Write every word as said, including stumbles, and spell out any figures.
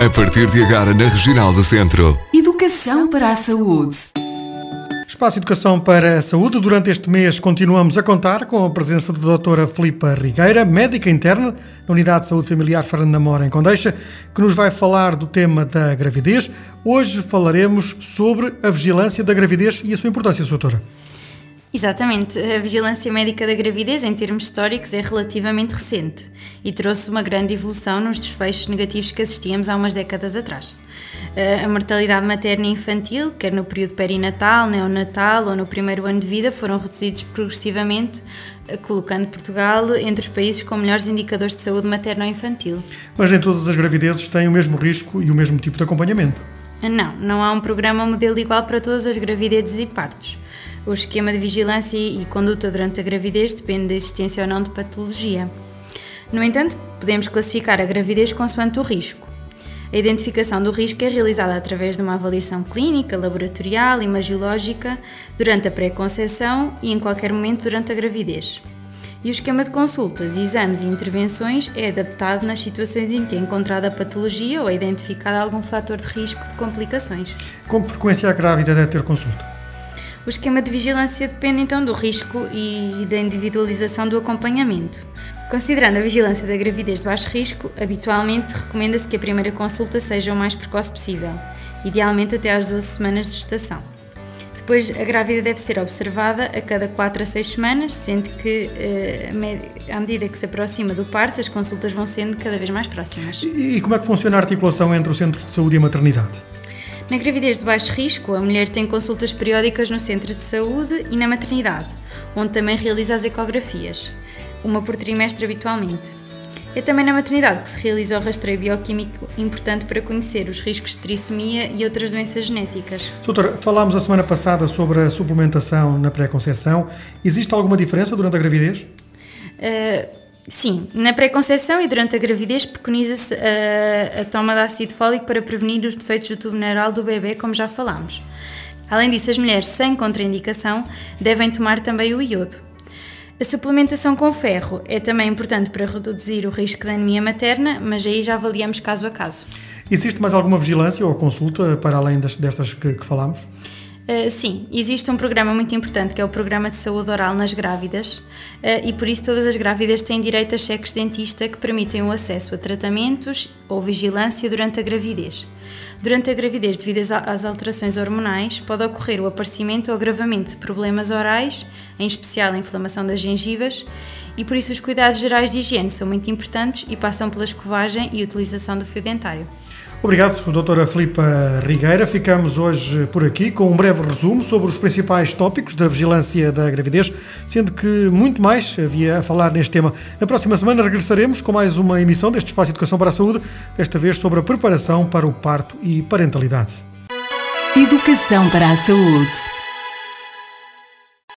A partir de agora na Regional do Centro. Educação para a saúde. Espaço Educação para a Saúde. Durante este mês continuamos a contar com a presença da doutora Filipa Rigueira, médica interna na Unidade de Saúde Familiar Fernando Namora, em Condeixa, que nos vai falar do tema da gravidez. Hoje falaremos sobre a vigilância da gravidez e a sua importância, doutora. Exatamente. A vigilância médica da gravidez, em termos históricos, é relativamente recente e trouxe uma grande evolução nos desfechos negativos que assistíamos há umas décadas atrás. A mortalidade materna e infantil, quer no período perinatal, neonatal ou no primeiro ano de vida, foram reduzidos progressivamente, colocando Portugal entre os países com melhores indicadores de saúde materno-infantil. Mas nem todas as gravidezes têm o mesmo risco e o mesmo tipo de acompanhamento. Não, não há um programa modelo igual para todas as gravidezes e partos. O esquema de vigilância e conduta durante a gravidez depende da existência ou não de patologia. No entanto, podemos classificar a gravidez consoante o risco. A identificação do risco é realizada através de uma avaliação clínica, laboratorial e imagiológica durante a pré-conceição e em qualquer momento durante a gravidez. E o esquema de consultas, exames e intervenções é adaptado nas situações em que é encontrada a patologia ou é identificado algum fator de risco de complicações. Com que frequência a grávida deve ter consulta? O esquema de vigilância depende então do risco e da individualização do acompanhamento. Considerando a vigilância da gravidez de baixo risco, habitualmente recomenda-se que a primeira consulta seja o mais precoce possível, idealmente até às doze semanas de gestação. Depois, a grávida deve ser observada a cada quatro a seis semanas, sendo que, à medida que se aproxima do parto, as consultas vão sendo cada vez mais próximas. E como é que funciona a articulação entre o centro de saúde e a maternidade? Na gravidez de baixo risco, a mulher tem consultas periódicas no centro de saúde e na maternidade, onde também realiza as ecografias, uma por trimestre habitualmente. É também na maternidade que se realiza o rastreio bioquímico importante para conhecer os riscos de trissomia e outras doenças genéticas. Doutora, falámos a semana passada sobre a suplementação na pré-conceição. Existe alguma diferença durante a gravidez? Uh, Sim, na pré-conceição e durante a gravidez preconiza-se a, a toma de ácido fólico para prevenir os defeitos do tubo neural do bebê, como já falámos. Além disso, as mulheres sem contraindicação devem tomar também o iodo. A suplementação com ferro é também importante para reduzir o risco de anemia materna, mas aí já avaliamos caso a caso. Existe mais alguma vigilância ou consulta para além das, destas que, que falámos? Uh, sim, existe um programa muito importante que é o Programa de Saúde Oral nas Grávidas uh, e por isso todas as grávidas têm direito a cheques de dentista que permitem o acesso a tratamentos ou vigilância durante a gravidez. Durante a gravidez, devido às alterações hormonais, pode ocorrer o aparecimento ou agravamento de problemas orais, em especial a inflamação das gengivas, e por isso os cuidados gerais de higiene são muito importantes e passam pela escovagem e utilização do fio dentário. Obrigado, doutora Filipa Rigueira. Ficamos hoje por aqui com um breve resumo sobre os principais tópicos da vigilância da gravidez, sendo que muito mais havia a falar neste tema. Na próxima semana regressaremos com mais uma emissão deste Espaço Educação para a Saúde, desta vez sobre a preparação para o parto e parentalidade. Educação para a saúde.